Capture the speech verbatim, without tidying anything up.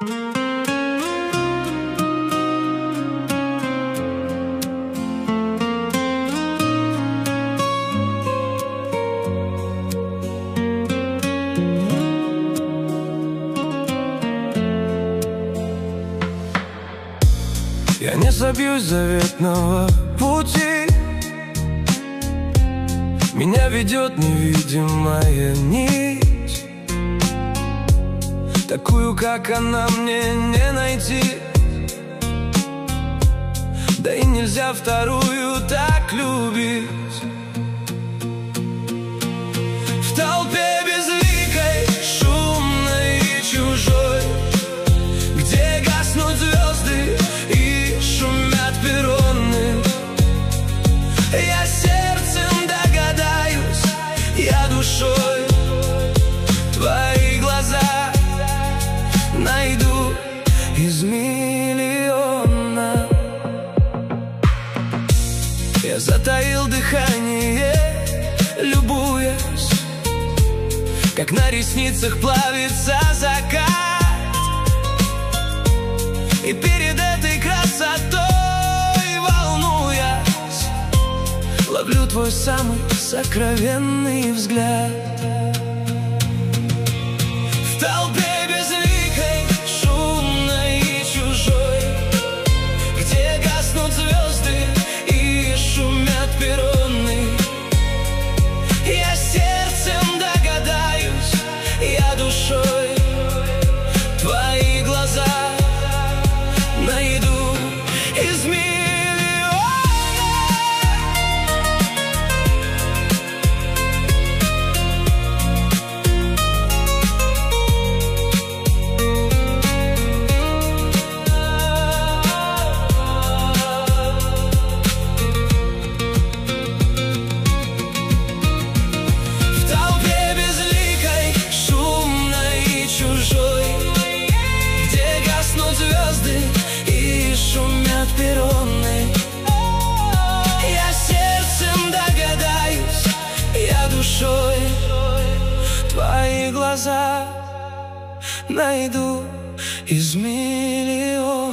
Я не собьюсь с заветного пути, меня ведет невидимая нить. Такую, как она, мне не найти. Да и нельзя вторую так любить. В толпе безликой, шумной и чужой, где гаснут звезды и шумят перроны, я сердцем догадаюсь, я душой твои глаза найду из миллиона. Я затаил дыхание, любуясь, как на ресницах плавится закат. И перед этой красотой, волнуясь, ловлю твой самый сокровенный взгляд. В толпе безликой, шумной и чужой, где гаснут звезды и шумят перроны, я сердцем догадаюсь, я душой твои глаза найду из миллиона. В толпе безликой, шумной и чужой, где гаснут звезды и шумят перроны, я сердцем догадаюсь, я душой твои глаза найду из миллиона.